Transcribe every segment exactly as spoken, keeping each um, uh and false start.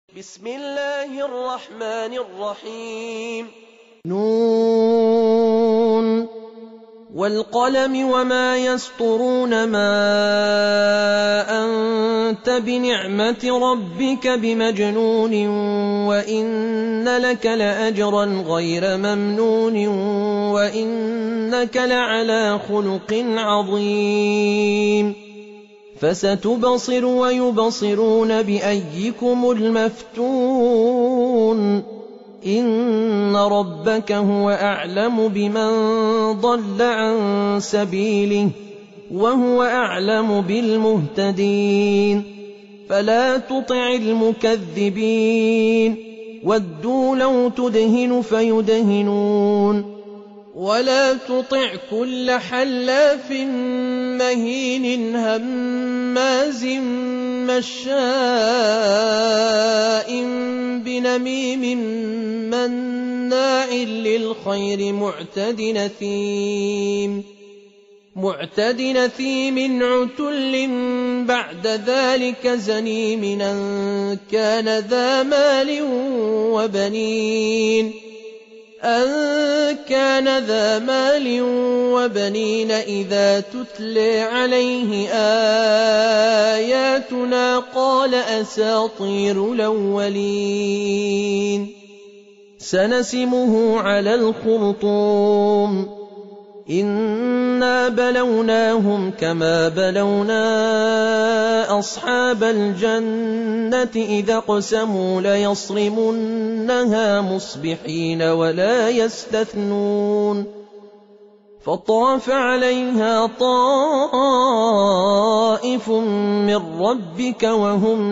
بسم الله الرحمن الرحيم نون والقلم وما يسطرون ما أنت بنعمة ربك بمجنون وإن لك لأجرا غير ممنون وإنك لعلى خلق عظيم فستبصر ويبصرون بأيكم المفتون إن ربك هو أعلم بمن ضل عن سبيله وهو أعلم بالمهتدين فلا تطع المكذبين ودوا لو تدهن فيدهنون ولا تطع كل حلاف مهين هماز مشاء بنميم مناع للخير معتد نثيم معتد نثيم عتل بعد ذلك زنيم أن كان ذا مال وبنين أن كان ذا مال وبنين إذا تتلى عليه آياتنا قال أساطير الأولين سنسمه على الخرطوم إنا بلوناهم كما بلونا أصحاب الجنة إذا قسموا ليصرمنها مصبحين ولا يستثنون فطاف عليها طائف من ربك وهم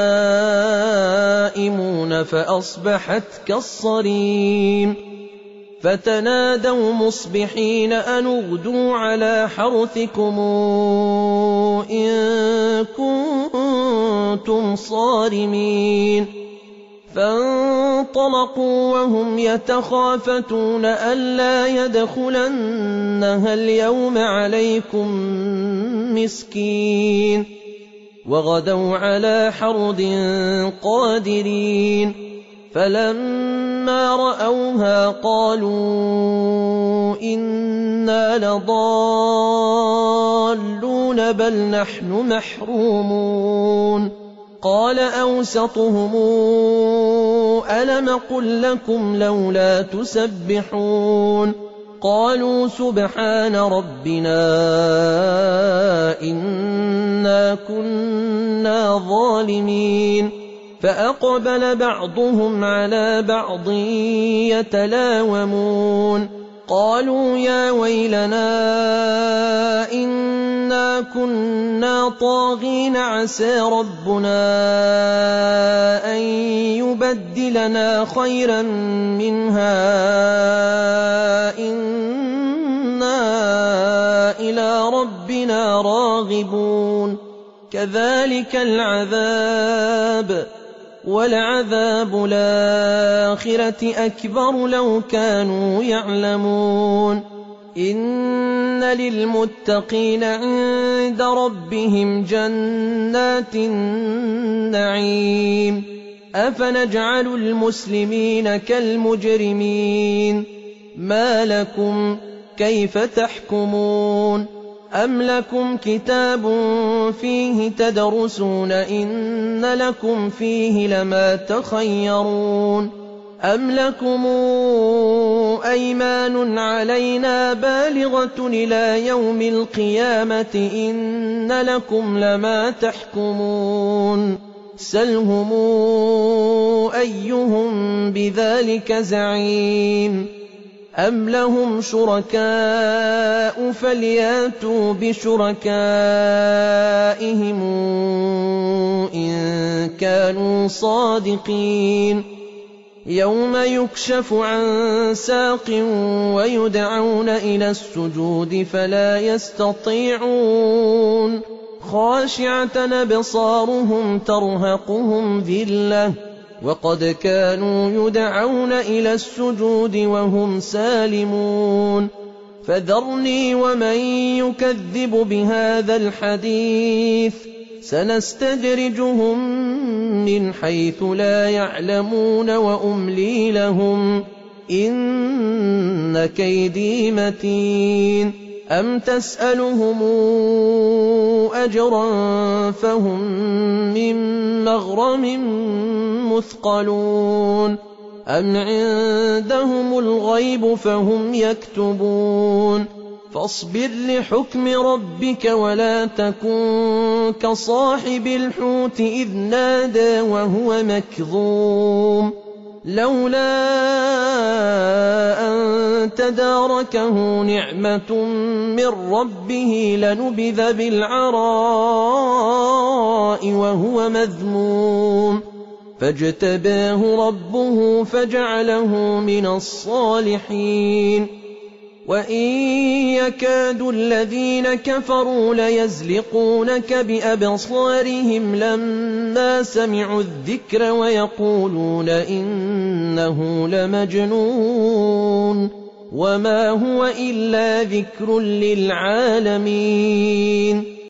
نائمون فأصبحت كالصريم فتنادوا مصبحين أن اغدوا على حرثكم إن كنتم صارمين فانطلقوا وهم يتخافتون ألا يدخلنها اليوم عليكم مسكين وغدوا على حرد قادرين فلما رأوها قالوا إنا لضالون بل نحن محرومون قال أوسطهم ألم قل لكم لولا تسبحون قالوا سبحان ربنا إنا كنا ظالمين فأقبل بعضهم على بعض يتلاومون قالوا يا ويلنا إنا كنا طاغين عسى ربنا أن يبدلنا خيرا منها إنا إلى ربنا راغبون كذلك العذاب ولعذاب الآخرة أكبر لو كانوا يعلمون إن للمتقين عند ربهم جنات النعيم أفنجعل المسلمين كالمجرمين ما لكم كيف تحكمون أم لكم كتاب فيه تدرسون إن لكم فيه لما تخيرون أم لكم أيمان علينا بالغة إلى يوم القيامة إن لكم لما تحكمون سلهم أيهم بذلك زعيم أم لهم شركاء فلياتوا بشركائهم إن كانوا صادقين يوم يكشف عن ساق ويدعون إلى السجود فلا يستطيعون خاشعة أبصارهم ترهقهم ذلة وقد كانوا يدعون إلى السجود وهم سالمون فذرني ومن يكذب بهذا الحديث سنستدرجهم من حيث لا يعلمون وأملي لهم إن كيدي متين أم تسألهم أجرا فهم من مغرم مثقلون أم عندهم الغيب فهم يكتبون فاصبر لحكم ربك ولا تكن كصاحب الحوت إذ نادى وهو مكظوم لولا أن تداركه نعمة من ربه لنبذ بالعراء وهو مذموم فاجتباه ربه فجعله من الصالحين وإن يكاد الذين كفروا ليزلقونك بأبصارهم لما سمعوا الذكر ويقولون إنه لمجنون وما هو إلا ذكر للعالمين